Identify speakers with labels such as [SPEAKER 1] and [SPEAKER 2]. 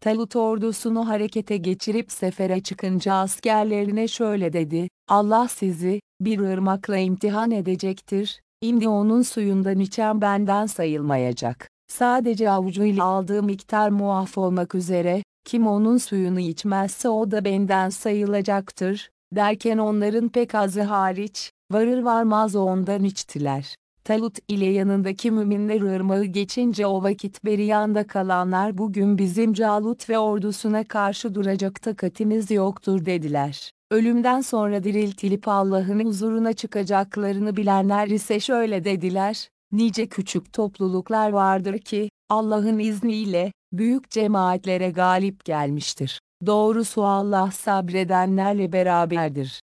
[SPEAKER 1] Talut ordusunu harekete geçirip sefere çıkınca askerlerine şöyle dedi: Allah sizi bir ırmakla imtihan edecektir. Şimdi onun suyundan içen benden sayılmayacak. Sadece avucuyla aldığı miktar muaf olmak üzere, kim onun suyunu içmezse o da benden sayılacaktır. Derken onların pek azı hariç, varır varmaz ondan içtiler. Talut ile yanındaki müminler ırmağı geçince o vakit Beriyan'da kalanlar bugün bizim Calut ve ordusuna karşı duracak takatimiz yoktur dediler. Ölümden sonra diriltilip Allah'ın huzuruna çıkacaklarını bilenler ise şöyle dediler: nice küçük topluluklar vardır ki, Allah'ın izniyle, büyük cemaatlere galip gelmiştir. Doğrusu Allah sabredenlerle beraberdir.